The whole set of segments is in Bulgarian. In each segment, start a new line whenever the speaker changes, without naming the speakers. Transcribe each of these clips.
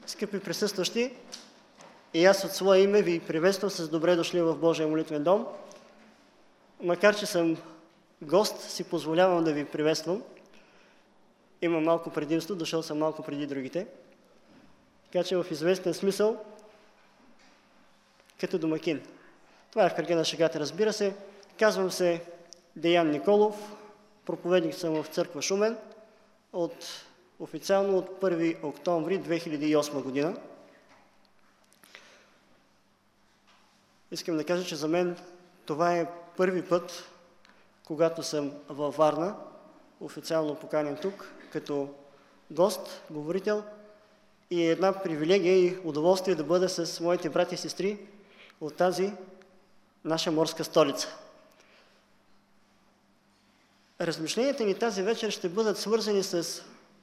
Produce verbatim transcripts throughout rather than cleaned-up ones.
Скъпи присъстващи, и аз от свое име ви приветствам с добре дошли в Божия молитвен дом. Макар че съм гост, си позволявам да ви приветствам. Имам малко предимство, дошъл съм малко преди другите. Така че в известен смисъл като домакин. Това е в кръга на шегата, разбира се. Казвам се Деян Николов, проповедник съм в църква Шумен от официално от първи октомври две хиляди и осма година. Искам да кажа, че за мен това е първи път, когато съм във Варна, официално поканен тук, като гост, говорител, и е една привилегия и удоволствие да бъда с моите брати и сестри от тази наша морска столица. Размишленията ни тази вечер ще бъдат свързани с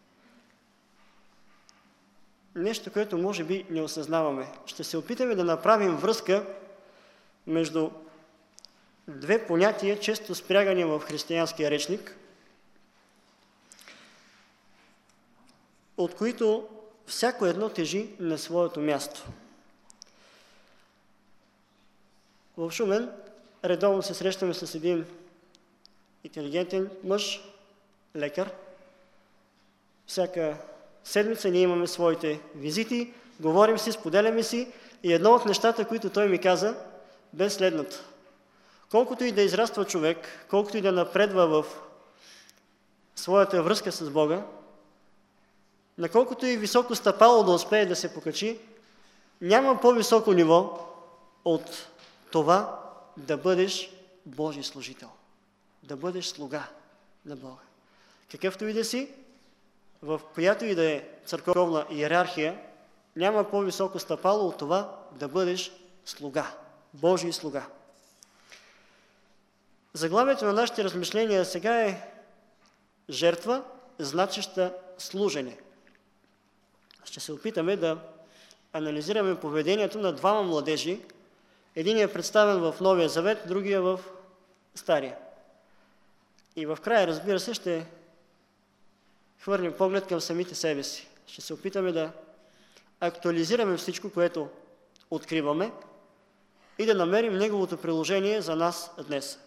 нещо, което може би не осъзнаваме. Ще се опитаме да направим връзка между две понятия, често спрягани в християнския речник, от които всяко едно тежи на своето място. В Шумен редовно се срещаме с един интелигентен мъж, лекар. Всяка седмица ние имаме своите визити, говорим си, споделяме си, и едно от нещата, които той ми каза, бе следното. Колкото и да израства човек, колкото и да напредва в своята връзка с Бога, на колкото и високо стъпало да успее да се покачи, няма по-високо ниво от това да бъдеш Божий служител, да бъдеш слуга на Бога. Какъвто и да си, в която и да е църковна иерархия, няма по-високо стъпало от това да бъдеш слуга, Божий слуга. Заглавието на нашите размишления сега е жертва, значеща служене. Ще се опитаме да анализираме поведението на двама младежи. Единият е представен в Новия Завет, другия в Стария. И в края, разбира се, ще хвърлим поглед към самите себе си. Ще се опитаме да актуализираме всичко, което откриваме, и да намерим неговото приложение за нас днес.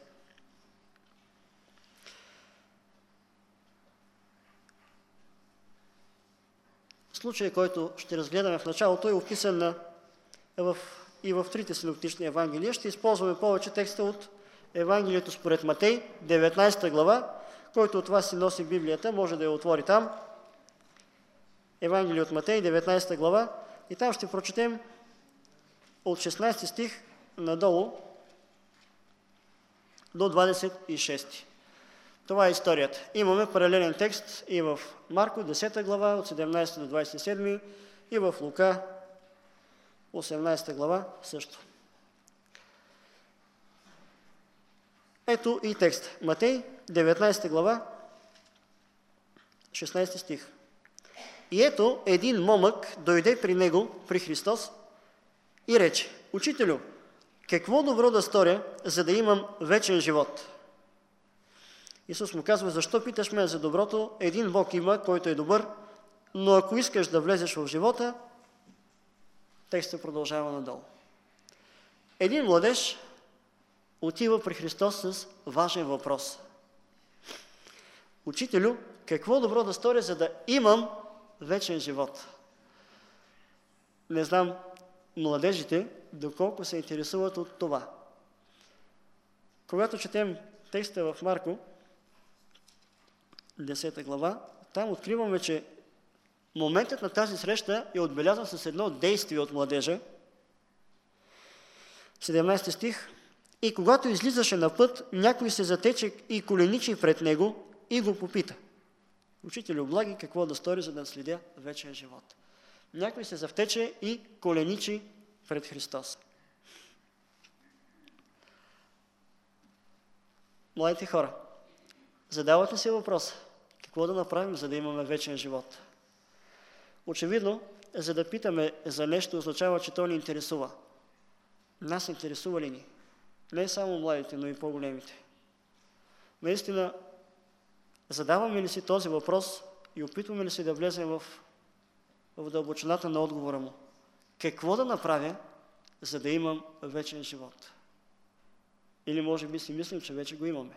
Случай, който ще разгледаме в началото, е описан на, в, и в трите синоптични евангелия. Ще използваме повече текста от Евангелието според Матей, деветнадесета глава. Който от вас си носи Библията, може да я отвори там. Евангелие от Матей, деветнадесета глава. И там ще прочетем от шестнадесети стих надолу до двадесет и шести. Това е историята. Имаме паралелен текст и в Марко, десета глава, от седемнадесети до двадесет и седми, и в Лука, осемнадесета глава също. Ето и текст. Матей, деветнадесета глава, шестнадесети стих. И ето един момък дойде при него, при Христос, и рече: Учителю, какво добро да сторя, за да имам вечен живот? Исус му казва: защо питаш ме за доброто? Един Бог има, който е добър, но ако искаш да влезеш в живота, текстът продължава надолу. Един младеж отива при Христос с важен въпрос. Учителю, какво добро да сторя, за да имам вечен живот? Не знам младежите доколко се интересуват от това. Когато четем текста в Марко, десета глава, там откриваме, че моментът на тази среща е отбелязан с едно действие от младежа. седемнадесети стих. И когато излизаше на път, някой се затече и коленичи пред него и го попита: Учителю, благи, какво да стори, за да наследя вечен живот? Някой се завтече и коленичи пред Христос. Младите хора, задават ли се въпроса: какво да направим, за да имаме вечен живот? Очевидно, за да питаме за нещо, означава, че то ни интересува. Нас интересува ли ни? Не само младите, но и по-големите. Наистина, задаваме ли си този въпрос и опитваме ли се да влезем в в дълбочината на отговора му. Какво да направя, за да имам вечен живот? Или може би си мислим, че вече го имаме.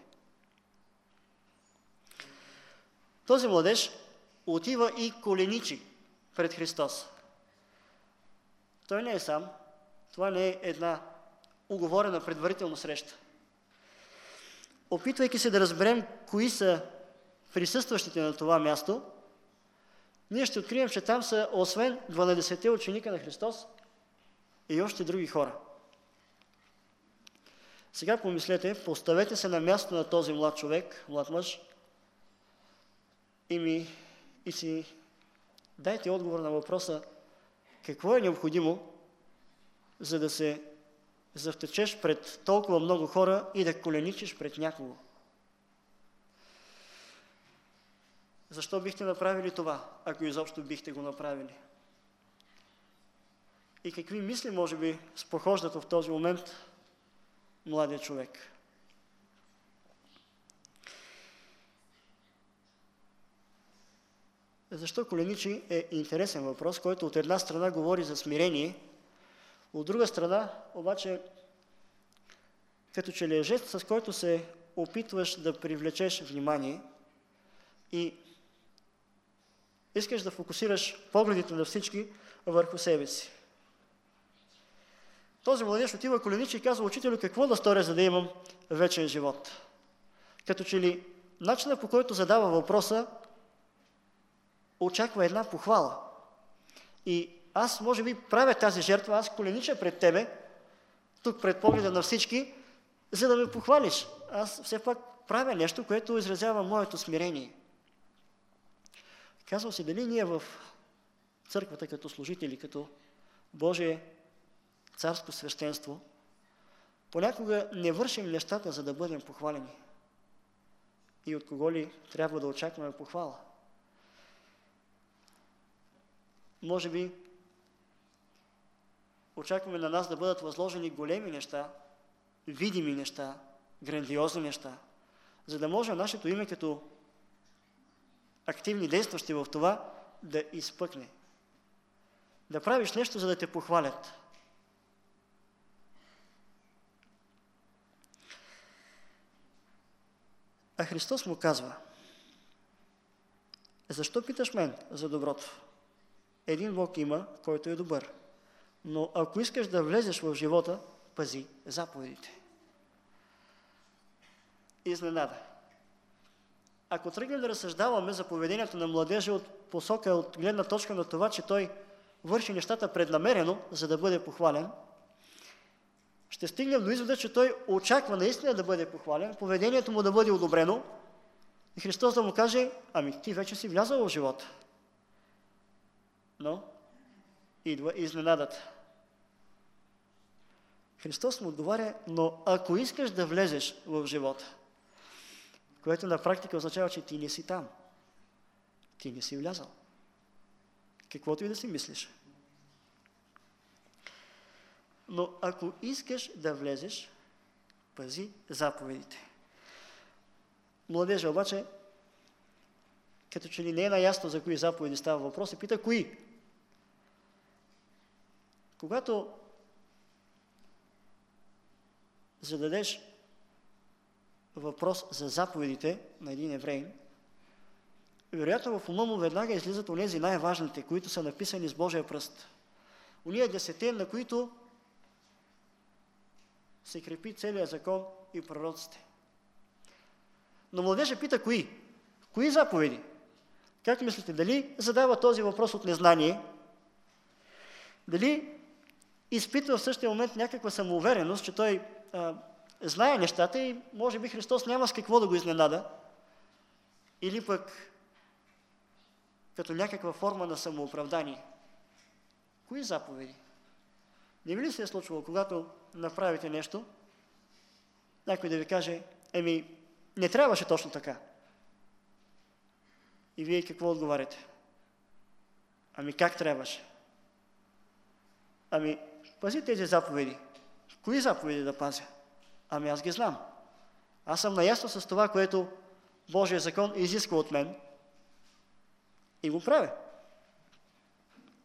Този младеж отива и коленичи пред Христос. Той не е сам. Това не е една уговорена предварително среща. Опитвайки се да разберем кои са присъстващите на това място, ние ще открием, че там са освен дванадесетте ученика на Христос и още други хора. Сега помислете, поставете се на място на този млад човек, млад мъж, и, ми, и си дайте отговор на въпроса какво е необходимо, за да се завтечеш пред толкова много хора и да коленичиш пред някого. Защо бихте направили това, ако изобщо бихте го направили? И какви мисли, може би, спохождат в този момент младия човек? Защо коленичи е интересен въпрос, който от една страна говори за смирение, от друга страна, обаче, като че ли е жест, с който се опитваш да привлечеш внимание и искаш да фокусираш погледите на всички върху себе си. Този младеж отива коленичи и казва: учителю, какво да сторя, за да имам вечен живот? Като че ли начинът, по който задава въпроса, очаква една похвала. И аз, може би, правя тази жертва, аз коленича пред тебе, тук пред погледа на всички, за да ме похвалиш. Аз все пак правя нещо, което изразява моето смирение. Казвам си, дали ние в църквата като служители, като Божие царско свещенство, понякога не вършим нещата, за да бъдем похвалени. И от кого ли трябва да очакваме похвала? Може би очакваме на нас да бъдат възложени големи неща, видими неща, грандиозни неща, за да може нашето име като активни действащи в това да изпъкне. Да правиш нещо, за да те похвалят. А Христос му казва: защо питаш мен за доброто? Един Бог има, който е добър. Но ако искаш да влезеш в живота, пази заповедите. Изненада. Ако тръгнем да разсъждаваме за поведението на младежа от посока, от гледна точка на това, че той върши нещата преднамерено, за да бъде похвален, ще стигнем до извода, че той очаква наистина да бъде похвален, поведението му да бъде одобрено и Христос да му каже: ами ти вече си влязъл в живота. Но идва изненадата. Христос му отговаря: но ако искаш да влезеш в живота, което на практика означава, че ти не си там. Ти не си влязал. Каквото и да си мислиш. Но ако искаш да влезеш, пази заповедите. Младежа обаче, като че ли не е наясно за кои заповеди става въпрос, и пита: кои? Когато зададеш въпрос за заповедите на един евреин, вероятно в ума му веднага излизат онези най-важните, които са написани с Божия пръст. Ония десете, на които се крепи целият закон и пророците. Но младежа пита: кои? Кои заповеди? Как мислите, дали задава този въпрос от незнание? Дали изпитва в същия момент някаква самоувереност, че той а, знае нещата и може би Христос няма с какво да го изненада? Или пък като някаква форма на самооправдание? Кои заповеди? Не ви ли се е случвало, когато направите нещо, някой да ви каже: еми, не трябваше точно така? И вие какво отговаряте? Ами как трябваше? Ами, пази тези заповеди. Кои заповеди да пазя? Ами аз ги знам. Аз съм наясно с това, което Божия закон изисква от мен и го правя.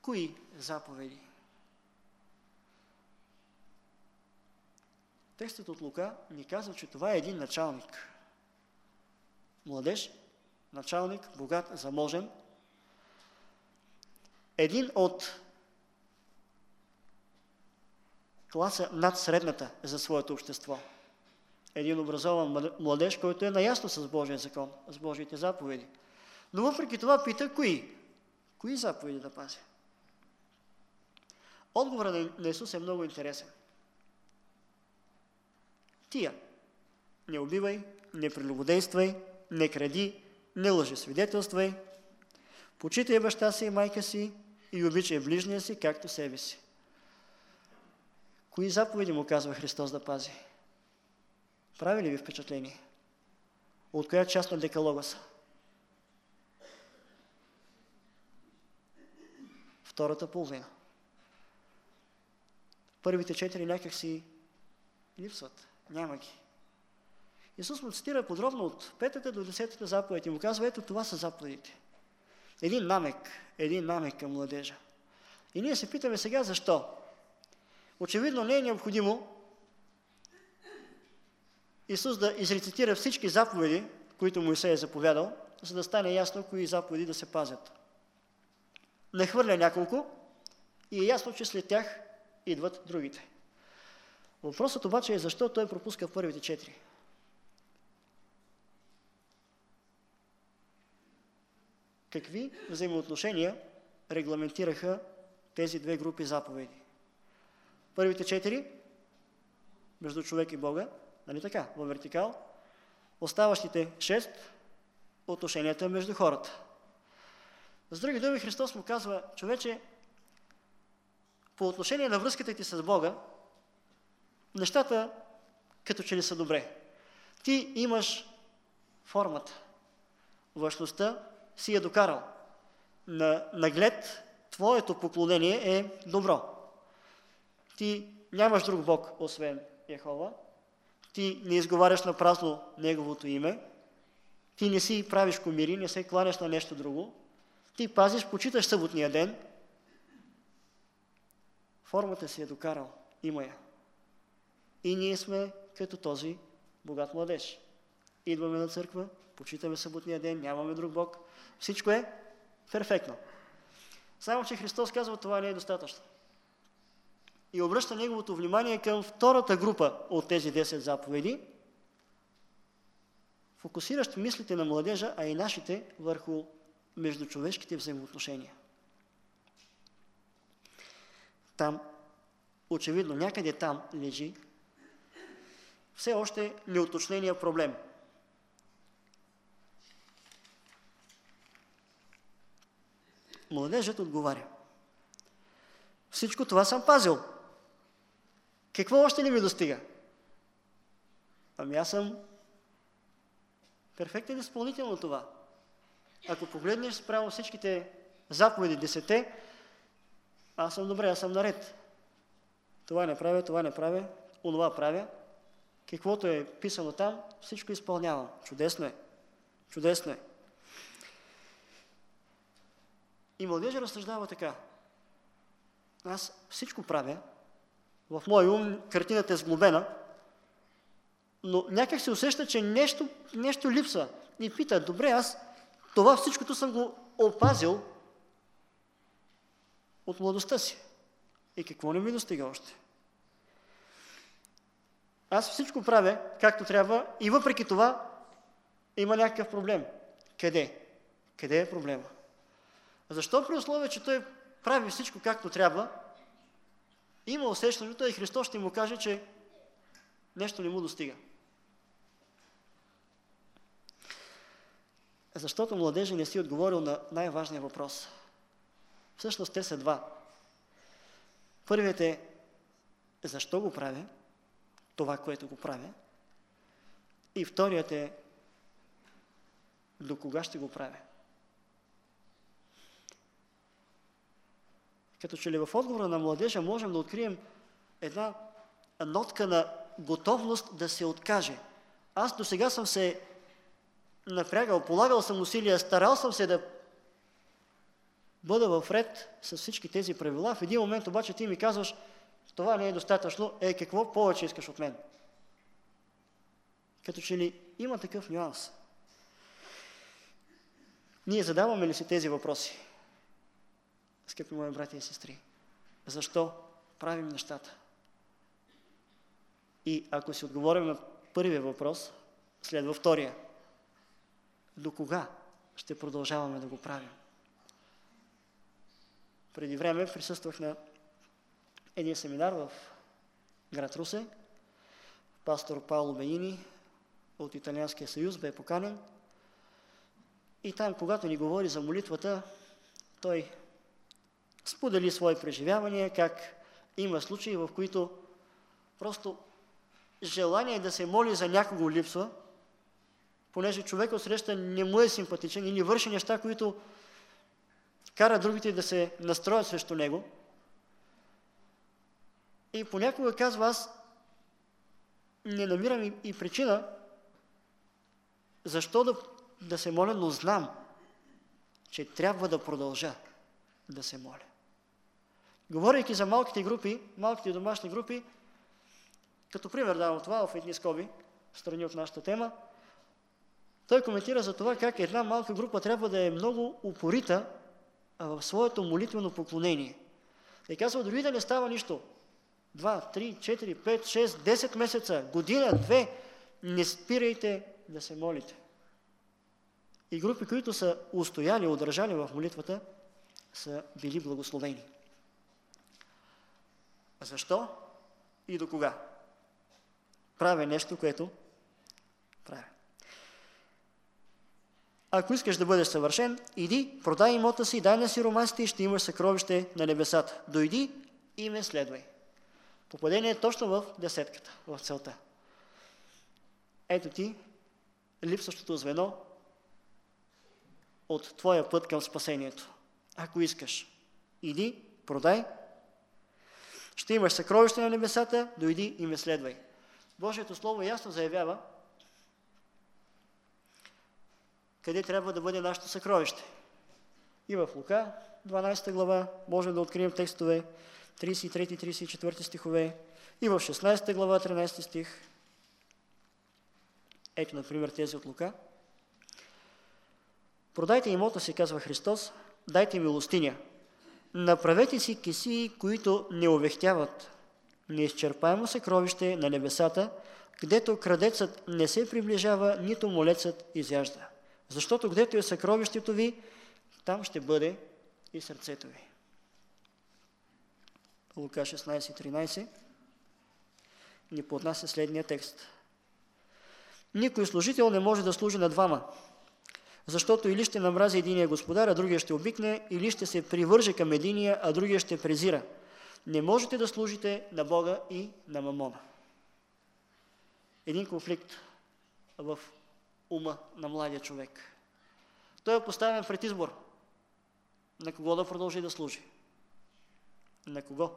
Кои заповеди? Текстът от Лука ни казва, че това е един началник. Младеж, началник, богат, заможен. Един от класа над средната за своето общество. Един образован младеж, който е наясно с Божия закон, с Божиите заповеди. Но въпреки това пита, кои? Кои заповеди да пази? Отговорът на Исус е много интересен. Тия. Не убивай, не прелюбодействай, не кради, не лъжесвидетелствай, почитай баща си и майка си и обичай ближния си, както себе си. Кои заповеди му казва Христос да пази? Прави ли ви впечатление? От коя част на декалога са? Втората половина. Първите четири някак си липсват. Няма ги. Исус му цитира подробно от петата до десетата заповед и му казва, ето това са заповедите. Един намек, един намек към младежа. И ние се питаме сега защо. Очевидно не е необходимо Исус да изрецитира всички заповеди, които Моисей е заповядал, за да стане ясно кои заповеди да се пазят. Не хвърля няколко и е ясно, че след тях идват другите. Въпросът обаче е защо той пропуска първите четири. Какви взаимоотношения регламентираха тези две групи заповеди? Първите четири между човек и Бога, нали така, във вертикал. Оставащите шест отношенията между хората. С други думи, Христос му казва, човече, по отношение на връзката ти с Бога, нещата като че ли са добре. Ти имаш формата, външността си е докарал. На наглед твоето поклонение е добро. Ти нямаш друг Бог, освен Йехова. Ти не изговаряш на празно Неговото име. Ти не си правиш комири, не се кланяш на нещо друго. Ти пазиш, почиташ съботния ден. Формата си е докарал. Има я. И ние сме като този богат младеж. Идваме на църква, почитаме съботния ден, нямаме друг Бог. Всичко е перфектно. Само че Христос казва, това не е достатъчно. И обръща неговото внимание към втората група от тези десет заповеди, фокусиращ мислите на младежа, а и нашите върху междучовешките взаимоотношения. Там, очевидно, някъде там лежи все още неуточнения проблем. Младежът отговаря. Всичко това съм пазил. Какво още не ми достига? Ами аз съм перфектен изпълнител на това. Ако погледнеш спрямо всичките заповеди, десете, аз съм добре, аз съм наред. Това не правя, това не правя, онова правя. Каквото е писано там, всичко изпълнявам. Чудесно е. Чудесно е. И младежа разсъждава така. Аз всичко правя, в моя ум картината е сглобена, но някак се усеща, че нещо, нещо липсва. И пита, добре, аз това всичкото съм го опазил от младостта си. И какво не ми достига още? Аз всичко правя както трябва и въпреки това има някакъв проблем. Къде? Къде е проблема? Защо при условие, че той прави всичко както трябва, има усещането и Христос ще му каже, че нещо не му достига? Защото младежа не си отговорил на най-важния въпрос. Всъщност те са два. Първият е защо го правя, това, което го правя. И вторият е до кога ще го правя. Като че ли в отговора на младежа можем да открием една нотка на готовност да се откаже. Аз до сега съм се напрягал, полагал съм усилия, старал съм се да бъда в ред с всички тези правила. В един момент обаче ти ми казваш, това не е достатъчно, е какво повече искаш от мен? Като че ли има такъв нюанс? Ние задаваме ли си тези въпроси? Скъпи мои братя и сестри, защо правим нещата? И ако си отговорим на първия въпрос, следва втория. До кога ще продължаваме да го правим? Преди време присъствах на един семинар в град Русе. Пастор Пауло Бенини от Италианския съюз бе поканен. И там, когато ни говори за молитвата, той сподели свои преживявания, как има случаи, в които просто желание да се моли за някого липсва, понеже човек отсреща не му е симпатичен или върши неща, които кара другите да се настроят срещу него. И понякога казва, аз не намирам и, и причина защо да, да се моля, но знам, че трябва да продължа да се моля. Говорейки за малките групи, малките домашни групи, като пример давам това в едни скоби, страни от нашата тема, той коментира за това как една малка група трябва да е много упорита в своето молитвено поклонение. И казва, дори да не става нищо, два, три, четири, пет, шест, десет месеца, година, две, не спирайте да се молите. И групи, които са устояли, удържали в молитвата, са били благословени. Защо и до кога? Правя нещо, което правя. Ако искаш да бъдеш съвършен, иди, продай имота си, дай на сиромасите и ще имаш съкровище на небесата. Дойди и ме следвай. Попадение е точно в десетката, в целта. Ето ти липсващото звено от твоя път към спасението. Ако искаш, иди, продай, ще имаш съкровище на небесата, дойди и ме следвай. Божието Слово ясно заявява къде трябва да бъде нашето съкровище. И в Лука, дванадесета глава, можем да открием текстове тридесет и трети тридесет и четвърти стихове, и в шестнадесета глава, тринадесети стих. Ето, например, тези от Лука. Продайте имота си, казва Христос, дайте милостиня. Направете си кесии, които не увехтяват, неизчерпаемо съкровище на небесата, където крадецът не се приближава, нито молецът изяжда. Защото където е съкровището ви, там ще бъде и сърцето ви. Лука шестнадесет тринадесет ни поднася следния текст. Никой служител не може да служи на двама, защото или ще намрази единия господар, а другия ще обикне, или ще се привърже към единия, а другия ще презира. Не можете да служите на Бога и на мамона. Един конфликт в ума на младия човек. Той е поставен пред избор. На кого да продължи да служи? На кого?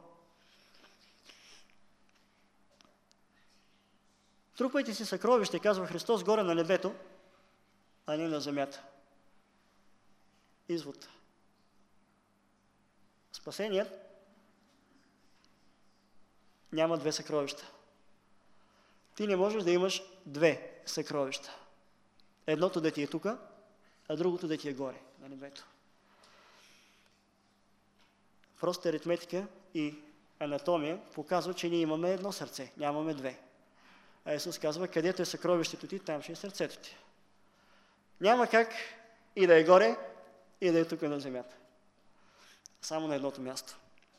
Трупайте си съкровище, казва Христос, горе на небето, а не на земята. Извод. Спасеният няма две съкровища. Ти не можеш да имаш две съкровища. Едното да ти е тука, а другото да ти е горе, на небето. Проста аритметика и анатомия показва, че ние имаме едно сърце, нямаме две. А Исус казва, където е съкровището ти, там ще е сърцето ти. Няма как и да е горе, и да е тук на земята. Само на едното място.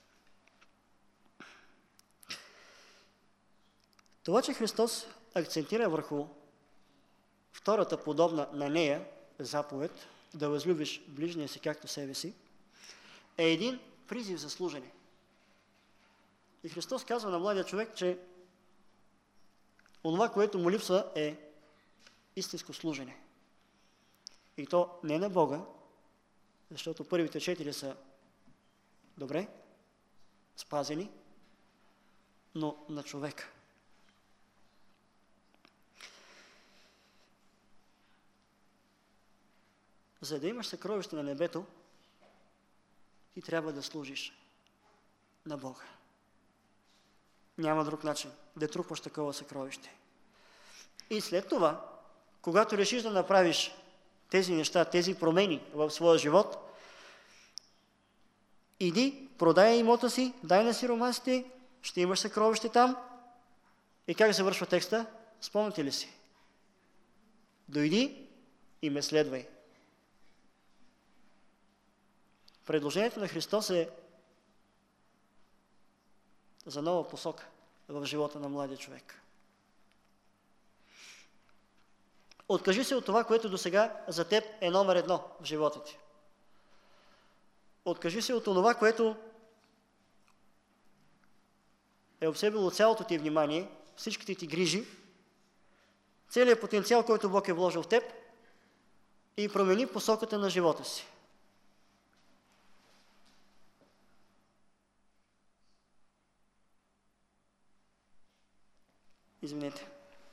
Това, че Христос акцентира върху втората подобна на нея заповед, да възлюбиш ближния си както себе си, е един призив за служене. И Христос казва на младия човек, че онова, което му липсва, е истинско служене. И то не на Бога, защото първите четири са добре, спазени, но на човека. За да имаш съкровище на небето, ти трябва да служиш на Бога. Няма друг начин да трупаш такова съкровище. И след това, когато решиш да направиш тези неща, тези промени в своя живот, иди, продай имота си, дай на сиромасите, ще имаш съкровище там. И как завършва текста? Спомняте ли си? Дойди и ме следвай. Предложението на Христос е за нова посока в живота на младия човек. Откажи се от това, което досега за теб е номер едно в живота ти. Откажи се от това, което е обсебило цялото ти внимание, всичките ти грижи, целият потенциал, който Бог е вложил в теб, и промени посоката на живота си. Извинете.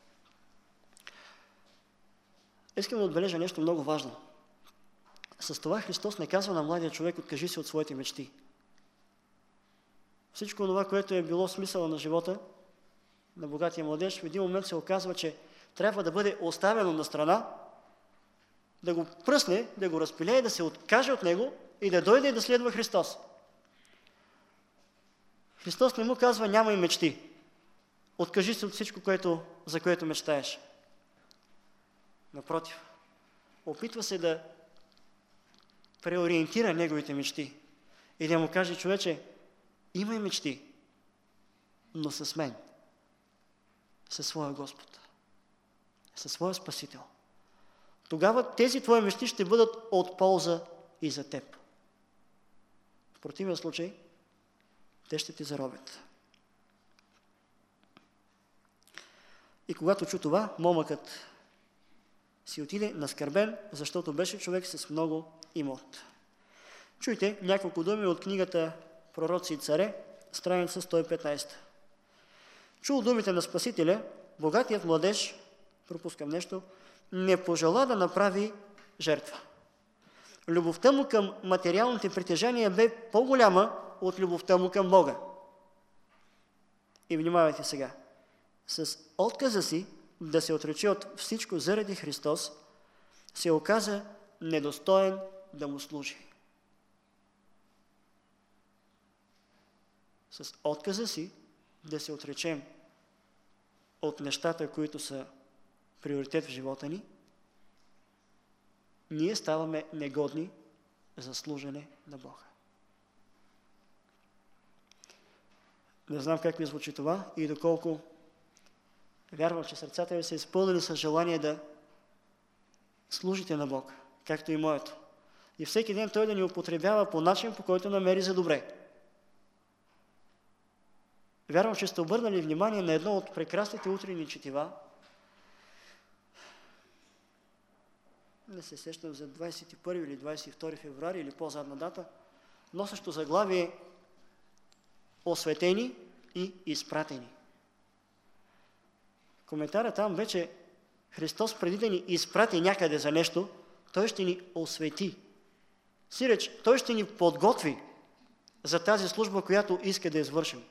Искам да отбележа нещо много важно. С това Христос не казва на младия човек: откажи се от своите мечти. Всичко това, което е било смисъла на живота на богатия младеж, в един момент се оказва, че трябва да бъде оставено на страна, да го пръсне, да го разпилее, да се откаже от него и да дойде и да следва Христос. Христос не му казва: нямай мечти. Откажи се от всичко, което, за което мечтаеш. Напротив, опитва се да преориентира неговите мечти и да му каже: човече, имай мечти, но с мен, със своя Господ, със своя Спасител. Тогава тези твои мечти ще бъдат от полза и за теб. В противен случай, те ще ти заробят. И когато чу това, момъкът си отиде наскърбен, защото беше човек с много имот. Чуйте няколко думи от книгата Пророци и царе, страница сто и петнадесета. Чул думите на Спасителя, богатият младеж, пропускам нещо, не пожела да направи жертва. Любовта му към материалните притежания бе по-голяма от любовта му към Бога. И внимавайте сега. С отказа си да се отрече от всичко заради Христос, се оказа недостоен да му служи. С отказа си да се отречем от нещата, които са приоритет в живота ни, ние ставаме негодни за служене на Бога. Не знам как ви звучи това и доколко вярвам, че сърцата ви са изпълнени с желание да служите на Бог, както и моето. И всеки ден Той да ни употребява по начин, по който намери за добре. Вярвам, че сте обърнали внимание на едно от прекрасните утренни четива. Не се сещам за двадесет и първи или двадесет и втори февруари или по-задна дата, носещо заглавие осветени и изпратени. Коментарът там вече Христос преди да ни изпрати някъде за нещо, Той ще ни освети. Сиреч, Той ще ни подготви за тази служба, която иска да извършим.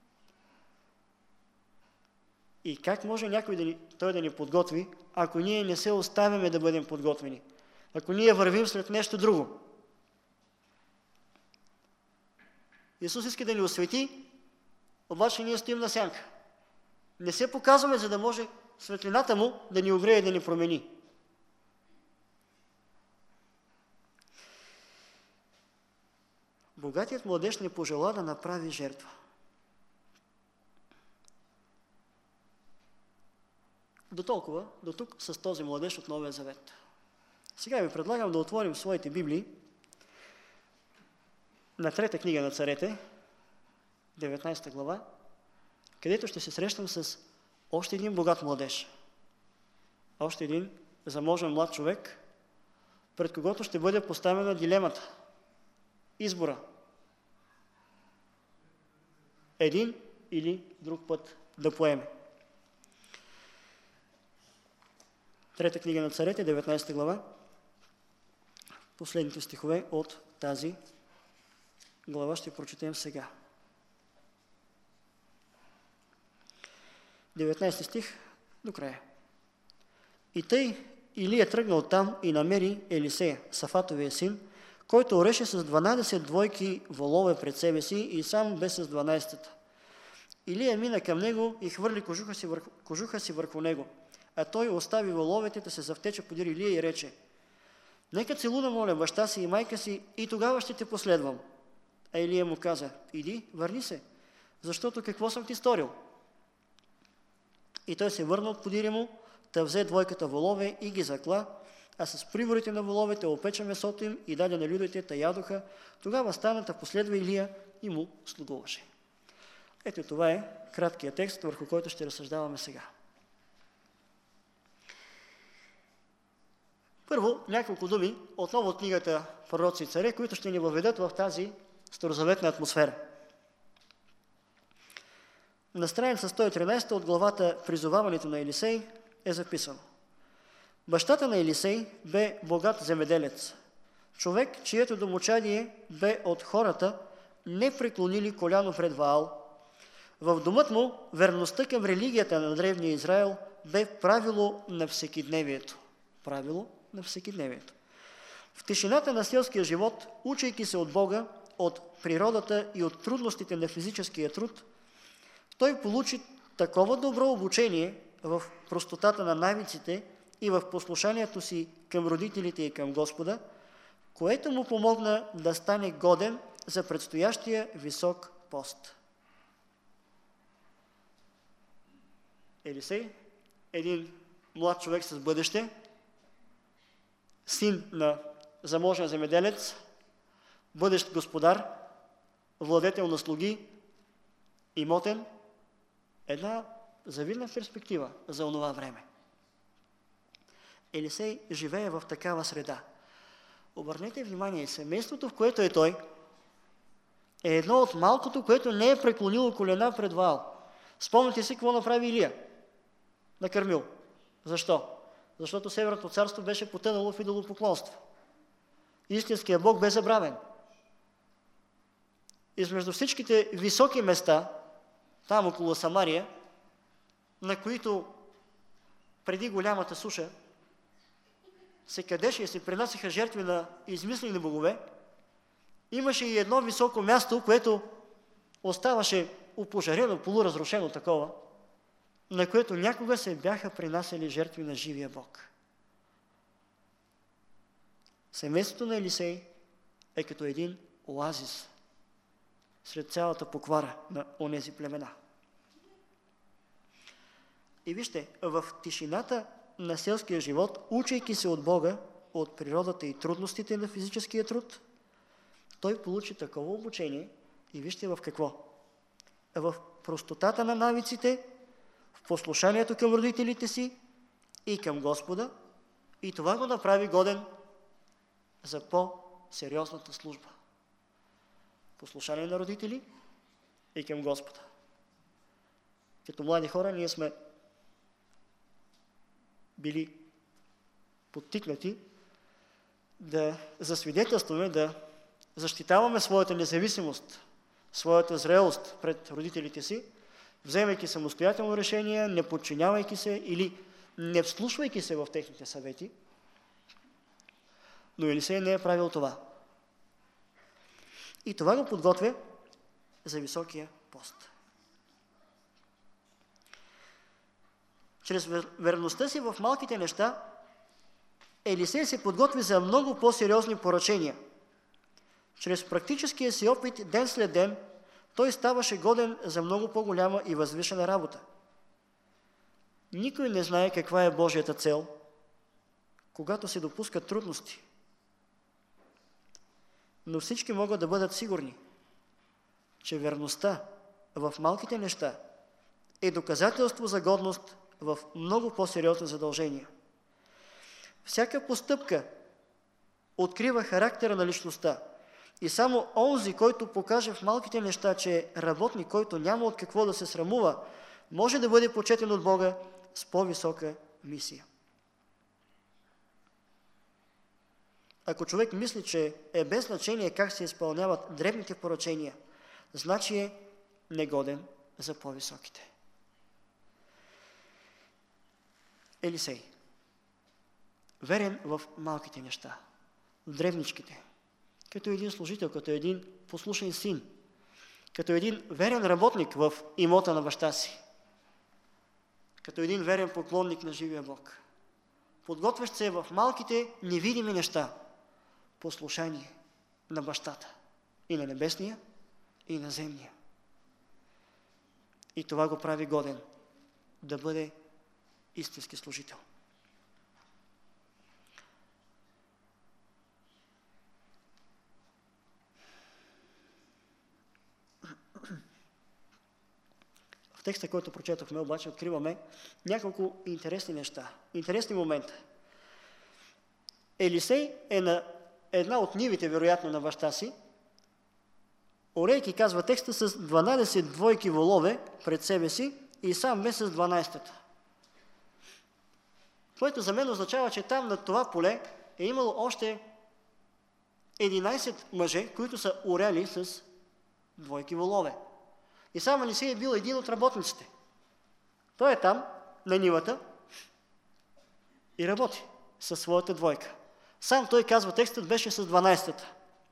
И как може някой да ни, Той да ни подготви, ако ние не се оставяме да бъдем подготвени? Ако ние вървим след нещо друго? Исус иска да ни освети, обаче ние стоим на сянка. Не се показваме, за да може светлината му да ни огрее и да ни промени. Богатият младеж не пожела да направи жертва. До толкова, до тук с този младеж от Новия Завет. Сега ви предлагам да отворим своите Библии на трета книга на царете, деветнадесета глава, където ще се срещам с още един богат младеж. Още един заможен млад човек, пред когото ще бъде поставена дилемата, избора. Един или друг път да поеме. Трета книга на царете, деветнадесета глава, последните стихове от тази глава ще прочетем сега. деветнайсети стих до края. И тъй Илия тръгна оттам и намери Елисея, Сафатовия син, който ореше с дванадесет двойки волове пред себе си и сам бе с дванадесетата. Илия мина към него и хвърли кожуха си върху, кожуха си върху него, а той остави воловете да се завтече подир Илия и рече: нека целуна, моля, баща си и майка си, и тогава ще те последвам. А Илия му каза: иди, върни се, защото какво съм ти сторил? И той се върна от подире му, та взе двойката волове и ги закла, а с приворите на воловете опеча месото им и даде на людите, та ядоха. Тогава стана, та последва Илия и му слугуваше. Ето това е краткият текст, върху който ще разсъждаваме сега. Първо, няколко думи отново от книгата Пророци и царе, които ще ни въведат в тази старозаветна атмосфера. На страница сто и тринадесета от главата Призоваването на Елисей е записано: бащата на Елисей бе богат земеделец, човек, чието домочадие бе от хората, не преклонили коляно пред Ваал. В домът му верността към религията на древния Израел бе правило на всекидневието. Правило на всекидневието. В тишината на селския живот, учейки се от Бога, от природата и от трудностите на физическия труд, той получи такова добро обучение в простотата на навиците и в послушанието си към родителите и към Господа, което му помогна да стане годен за предстоящия висок пост. Елисей, един млад човек с бъдеще, син на заможен земеделец, бъдещ господар, владетел на слуги, имотен, една завидна перспектива за онова време. Елисей живее в такава среда. Обърнете внимание, семейството, в което е той, е едно от малкото, което не е преклонило колена пред Ваал. Спомняте си какво направи Илия? Накърмил. Защо? Защото Северното царство беше потънало в идолопоклонство. Истинският Бог бе забравен. Измежду всичките високи места, там около Самария, на които преди голямата суша се кадеше и се принасяха жертви на измислени богове, имаше и едно високо място, което оставаше опожарено, полуразрушено такова, на което някога се бяха принасяли жертви на живия Бог. Семейството на Елисей е като един оазис сред цялата поквара на онези племена. И вижте, в тишината на селския живот, учейки се от Бога, от природата и трудностите на физическия труд, той получи такова обучение и вижте в какво? В простотата на навиците, в послушанието към родителите си и към Господа, и това го направи годен за по-сериозната служба. Послушание на родители и към Господа. Като млади хора ние сме били подтикнати да засвидетелстваме, да защитаваме своята независимост, своята зрелост пред родителите си, вземайки самостоятелно решение, не подчинявайки се или не вслушвайки се в техните съвети. Но Елисей не е правил това. И това го подготвя за високия пост. Чрез верността си в малките неща, Елисей се подготви за много по-сериозни поръчения. Чрез практическия си опит ден след ден, той ставаше годен за много по-голяма и възвишена работа. Никой не знае каква е Божията цел, когато се допускат трудности. Но всички могат да бъдат сигурни, че верността в малките неща е доказателство за годност в много по-сериозни задължения. Всяка постъпка открива характера на личността и само онзи, който покаже в малките неща, че е работник, който няма от какво да се срамува, може да бъде почетен от Бога с по-висока мисия. Ако човек мисли, че е без значение как се изпълняват дребните поръчения, значи е негоден за по-високите. Елисей. Верен в малките неща, в дребничките, като един служител, като един послушен син, като един верен работник в имота на баща си, като един верен поклонник на живия Бог. Подготвящ се в малките невидими неща, послушание на бащата, и на небесния, и на земния. И това го прави годен да бъде истински служител. В текста, който прочетохме, обаче откриваме няколко интересни неща, интересни момента. Елисей е на една от нивите, вероятно, на баща си, орейки, казва текста, с дванадесет двойки волове пред себе си и сам ме с дванадесетата. Което за мен означава, че там на това поле е имало още единадесет мъже, които са оряли с двойки волове. И сам Елисей е бил един от работниците. Той е там, на нивата, и работи със своята двойка. Сам той, казва текстът, беше с дванадесетата.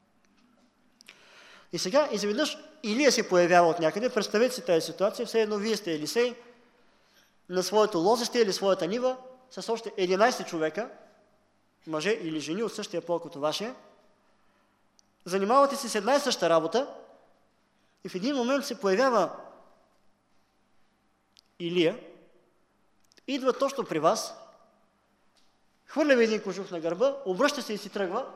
И сега изведнъж Илия се появява от някъде. Представете си тази ситуация. Все едно вие сте Елисей на своето лозище или своята нива с още единадесет човека, мъже или жени от същия пол като вашия. Занимавате се с една и съща работа и в един момент се появява Илия, идва точно при вас, хвърля ви един кожух на гърба, обръща се и си тръгва.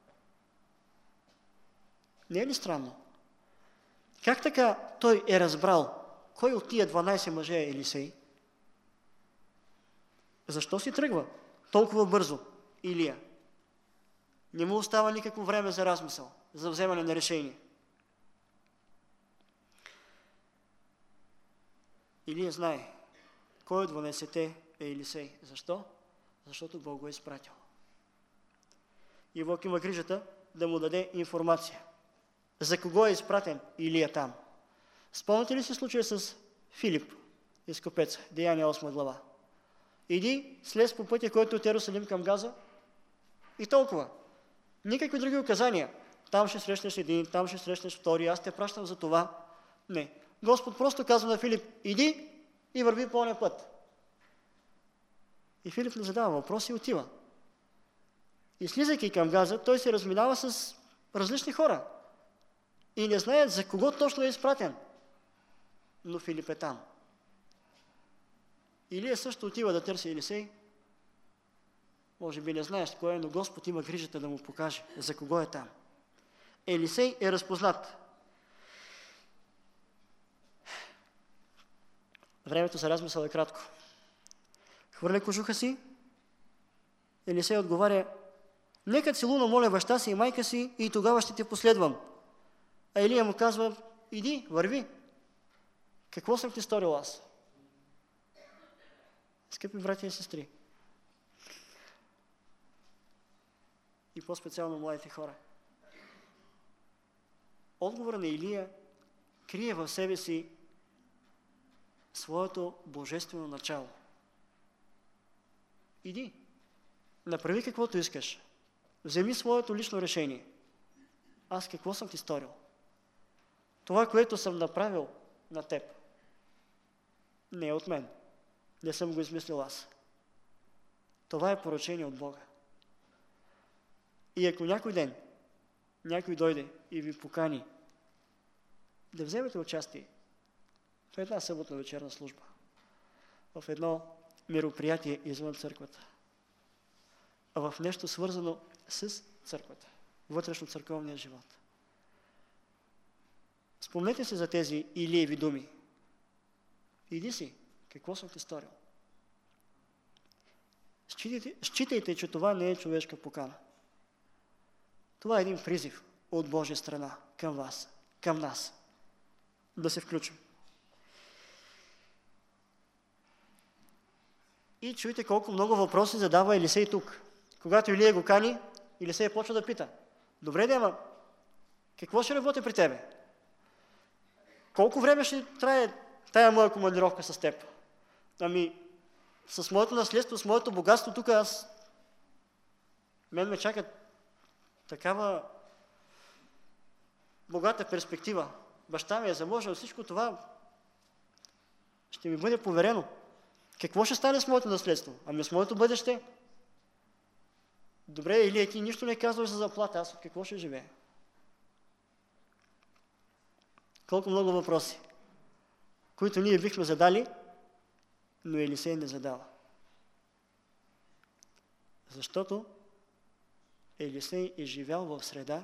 Не е ли странно? Как така той е разбрал кой от тия дванадесет мъже е Елисей? Защо си тръгва толкова бързо Илия? Не му остава никакво време за размисъл, за вземане на решение. Илия знае кой от дванадесетте е Елисей. Защо? Защото Бог го е изпратил. И Бог има грижата да му даде информация. За кого е изпратен Илия там? Спомняте ли си случая с Филип, изкупеца, Деяния осма глава? Иди, слез по пътя, който от Йерусалим към Газа, и толкова. Никакви други указания. Там ще срещнеш един, там ще срещнеш втори, аз те пращам за това. Не. Господ просто казва на Филип, иди и върви по оня път. И Филип не задава въпрос и отива. И слизайки към Газа, той се разминава с различни хора. И не знаят за кого точно е изпратен. Но Филип е там. Илия също отива да търси Елисей. Може би не знаеш кой е, но Господ има грижата да му покаже за кого е там. Елисей е разпознат. Времето за размисъл е кратко. Хвърля кожуха си. Елисей отговаря, нека целуна моля баща си и майка си и тогава ще те последвам. А Илия му казва, иди, върви. Какво съм ти сторил аз? Скъпи братя и сестри, и по-специално младите хора, отговорът на Илия крие в себе си своето божествено начало. Иди, направи каквото искаш, вземи своето лично решение. Аз какво съм ти сторил? Това, което съм направил на теб, не е от мен. Не съм го измислил аз. Това е поръчение от Бога. И ако някой ден някой дойде и ви покани да вземете участие в една съботна вечерна служба, в едно мероприятие извън църквата, а в нещо свързано с църквата, вътрешно църковния живот. Спомнете се за тези Илиеви думи. Иди си, какво съм ти сторил? Считайте, считайте, че това не е човешка покана. Това е един призив от Божия страна към вас, към нас. Да се включим. И чуйте колко много въпроси задава Елисей тук. Когато Илия го кани, Елисей почва да пита: добре, ама какво ще работи при тебе? Колко време ще трае тая моя командировка с теб? Ами, с моето наследство, с моето богатство, тук аз... Мен ме чака такава богата перспектива. Баща ми е заложил всичко това. Ще ми бъде поверено. Какво ще стане с моето наследство? Ами с моето бъдеще? Добре, или ти нищо не казваш за заплата, аз от какво ще живея? Колко много въпроси, които ние бихме задали, но Елисей не задава. Защото Елисей е живял в среда,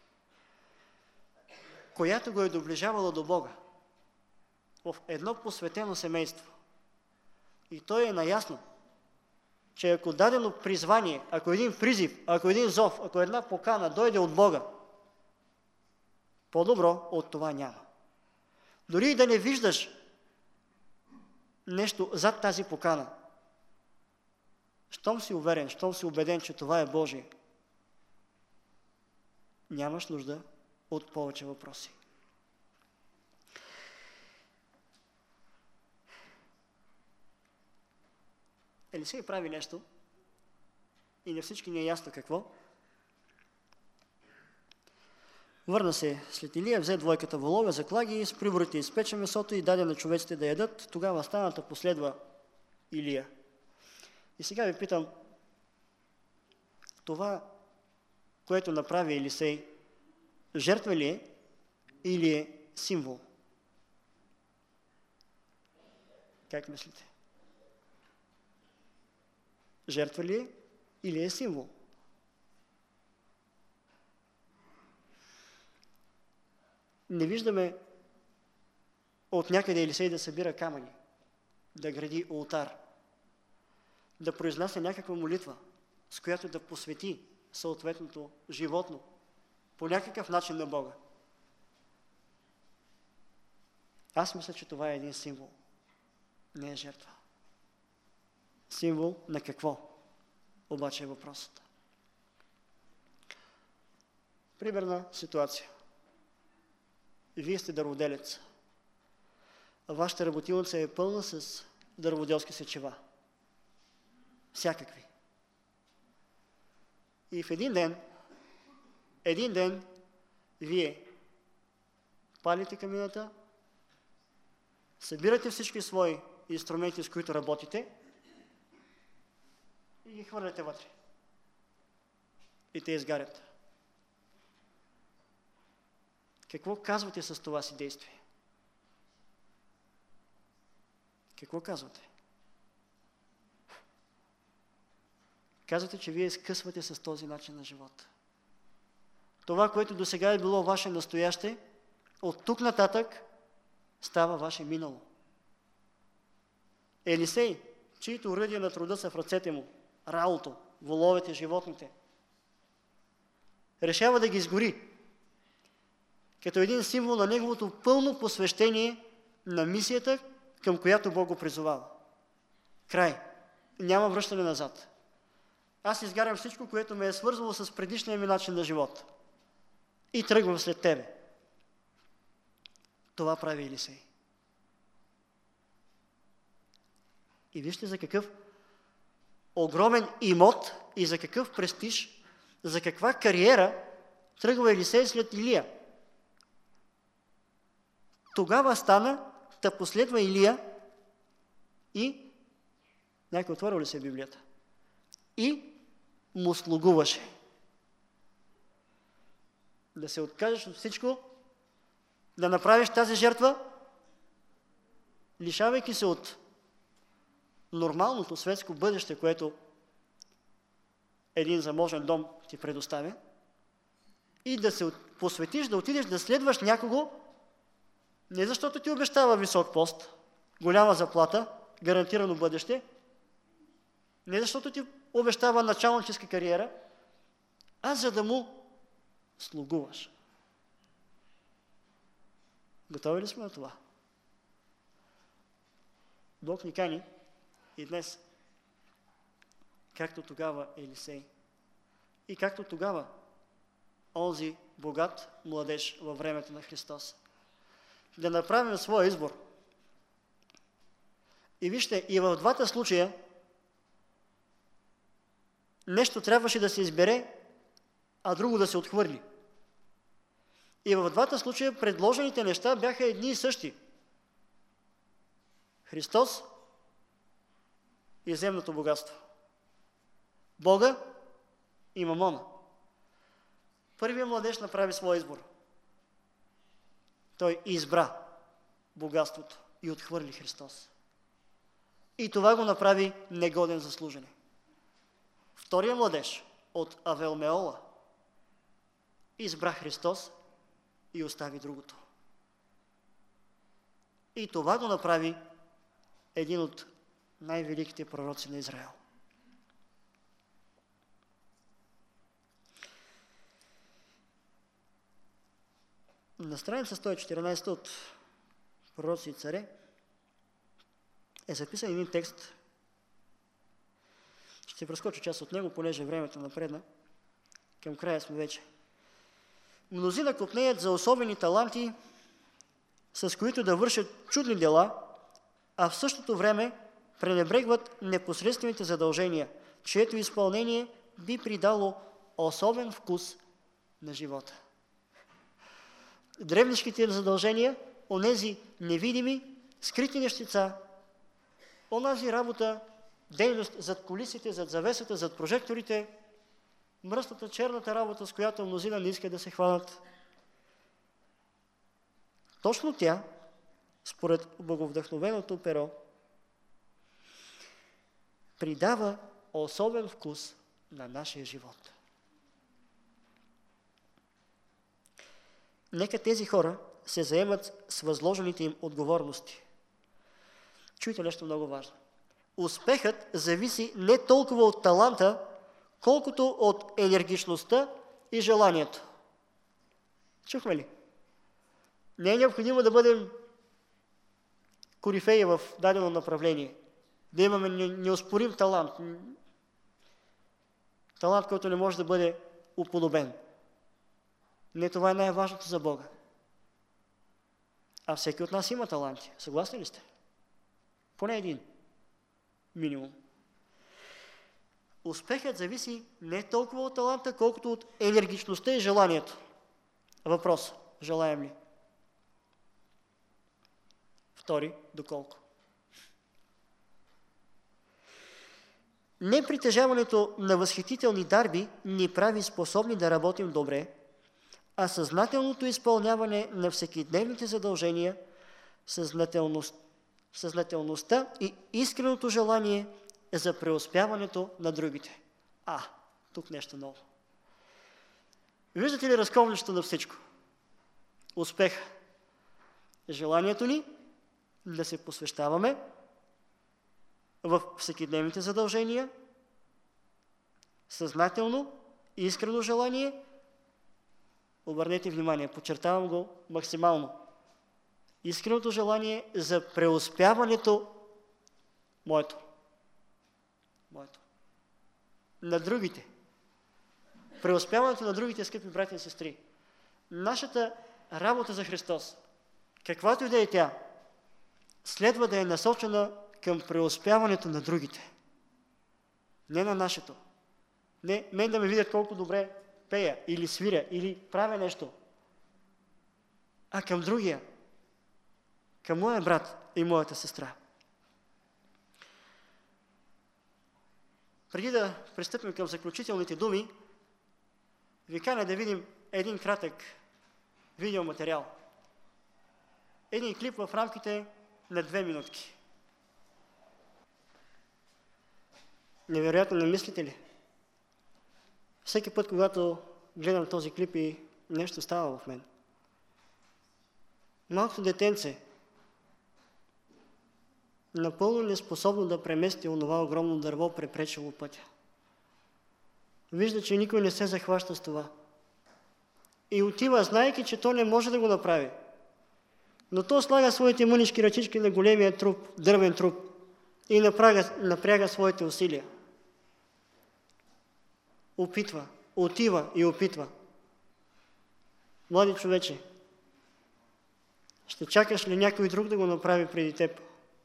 която го е доближавала до Бога, в едно посветено семейство. И той е наясно, че ако дадено призвание, ако един призив, ако един зов, ако една покана дойде от Бога, по-добро от това няма. Дори и да не виждаш нещо зад тази покана, щом си уверен, щом си убеден, че това е Божие, нямаш нужда от повече въпроси. Елисей прави нещо и на всички не е ясно какво. Върна се след Илия, взе двойката волове, закла ги, с приборите изпече месото и даде на човеците да ядат. Тогава станата последва Илия. И сега ви питам, това, което направи Елисей, жертва ли е или е символ? Как мислите? Жертва ли е или е символ? Не виждаме от някъде Елисей да събира камъни, да гради олтар, да произнася някаква молитва, с която да посвети съответното животно по някакъв начин на Бога. Аз мисля, че това е един символ, не е жертва. Символ на какво? Обаче е въпросът. Примерна ситуация. Вие сте дърводелец. Вашата работилница е пълна с дърводелски сечива. Всякакви. И в един ден, един ден, вие палите камината, събирате всички свои инструменти, с които работите, и ги хвърляте вътре. И те изгарят. Какво казвате с това си действие? Какво казвате? Казвате, че вие скъсвате с този начин на живота. Това, което досега е било ваше настояще, от тук нататък става ваше минало. Елисей, чието оръдия на труда са в ръцете му, ралото, воловете, животните, решава да ги изгори, като един символ на неговото пълно посвещение на мисията, към която Бог го призовава. Край. Няма връщане назад. Аз изгарям всичко, което ме е свързвало с предишния ми начин на живот. И тръгвам след тебе. Това прави Елисей. И вижте за какъв огромен имот и за какъв престиж, за каква кариера тръгва Елисей след Илия. Тогава стана да последва Илия и някой отворил ли се Библията? И му слугуваше. Да се откажеш от всичко, да направиш тази жертва, лишавайки се от нормалното светско бъдеще, което един заможен дом ти предоставя, и да се посветиш, да отидеш да следваш някого, не защото ти обещава висок пост, голяма заплата, гарантирано бъдеще, не защото ти обещава началническа кариера, а за да му слугуваш. Готови ли сме на това? Бог ни кани и днес, както тогава Елисей, и както тогава онзи богат младеж във времето на Христос. Да направим своя избор. И вижте, и в двата случая нещо трябваше да се избере, а друго да се отхвърли. И в двата случая предложените неща бяха едни и същи. Христос и земното богатство. Бога и мамона. Първият младеж направи своя избор. Той избра богатството и отхвърли Христос. И това го направи негоден за служене. Вторият младеж от Авел Меола избра Христос и остави другото. И това го направи един от най-великите пророци на Израел. На страница сто и четиринадесета от Пророци и царе е записан един текст. Ще прескоча част от него, понеже времето напредна. Към края сме вече. Мнозина копнеят за особени таланти, с които да вършат чудни дела, а в същото време пренебрегват непосредствените задължения, чието изпълнение би придало особен вкус на живота. Древнишките задължения, онези невидими, скрити нещица, онази работа, дейност зад кулисите, зад завесата, зад прожекторите, мръсната, черната работа, с която мнозина не искат да се хванат. Точно тя, според боговдъхновеното перо, придава особен вкус на нашия живот. Нека тези хора се заемат с възложените им отговорности. Чуйте нещо много важно. Успехът зависи не толкова от таланта, колкото от енергичността и желанието. Чухме ли? Не е необходимо да бъдем корифеи в дадено направление, да имаме неоспорим талант. Талант, който не може да бъде уподобен. Не това е най-важното за Бога. А всеки от нас има таланти. Съгласни ли сте? Поне един. Минимум. Успехът зависи не толкова от таланта, колкото от енергичността и желанието. Въпрос. Желаем ли? Втори. Доколко? Непритежаването на възхитителни дарби ни прави способни да работим добре, а съзнателното изпълняване на всекидневните задължения, съзнателност, съзнателността и искреното желание за преуспяването на другите. А, тук нещо ново. Виждате ли разковничето на всичко? Успех. Желанието ни да се посвещаваме в всекидневните задължения, съзнателно и искрено желание. Обърнете внимание, подчертавам го максимално. Искреното желание за преуспяването моето. Моето. На другите. Преуспяването на другите, скъпи братя и сестри. Нашата работа за Христос, каквато и да е тя, следва да е насочена към преуспяването на другите. Не на нашето. Не мен да ме видят колко добре пея, или свиря, или правя нещо, а към другия, към моя брат и моята сестра. Преди да пристъпим към заключителните думи, ви каня да видим един кратък видеоматериал. Един клип в рамките на две минутки. Невероятно, не мислите ли? Всеки път, когато гледам този клип и нещо става в мен. Малкото детенце, напълно неспособно да премести онова огромно дърво, препречило пътя. Вижда, че никой не се захваща с това. И отива, знаейки, че то не може да го направи. Но то слага своите мънишки ръчички на големия труп, дървен труп и напряга, напряга своите усилия. Опитва, отива и опитва. Млади човече, ще чакаш ли някой друг да го направи преди теб?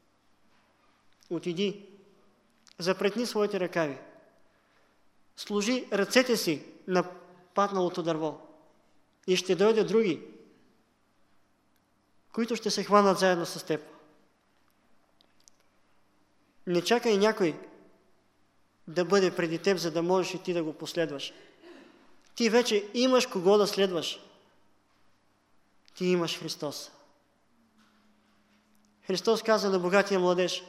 Отиди, запретни своите ръкави, сложи ръцете си на падналото дърво и ще дойдат други, които ще се хванат заедно с теб. Не чакай някой да бъде преди теб, за да можеш и ти да го последваш. Ти вече имаш кого да следваш. Ти имаш Христос. Христос каза на богатия младеж: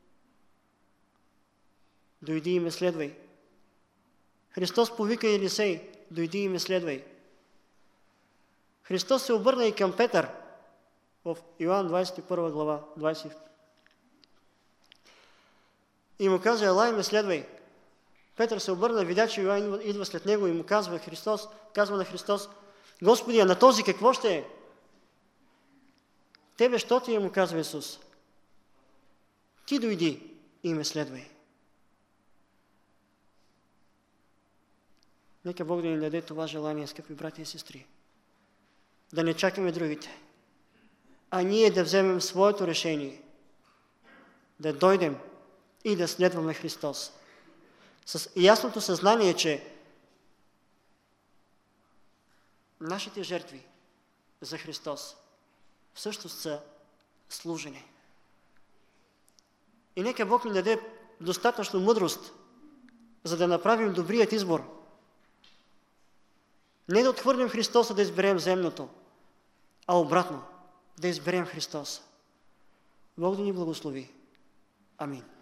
дойди и ме следвай. Христос повика Елисей: дойди и ме следвай. Христос се обърна и към Петър в Йоан двадесет и първа глава, двадесет и му каза: ела и ме следвай. Петър се обърна, видя, че Йоан идва след него и му казва Христос, казва на Христос: Господи, а на този какво ще е? Тебе що ти е, му казва Исус? Ти дойди и ме следвай. Нека Бог да ни даде това желание, скъпи братя и сестри. Да не чакаме другите, а ние да вземем своето решение, да дойдем и да следваме Христос. С ясното съзнание, че нашите жертви за Христос всъщност са служени. И нека Бог ни даде достатъчно мъдрост, за да направим добрият избор. Не да отхвърлим Христоса, да изберем земното, а обратно, да изберем Христос. Бог да ни благослови. Амин.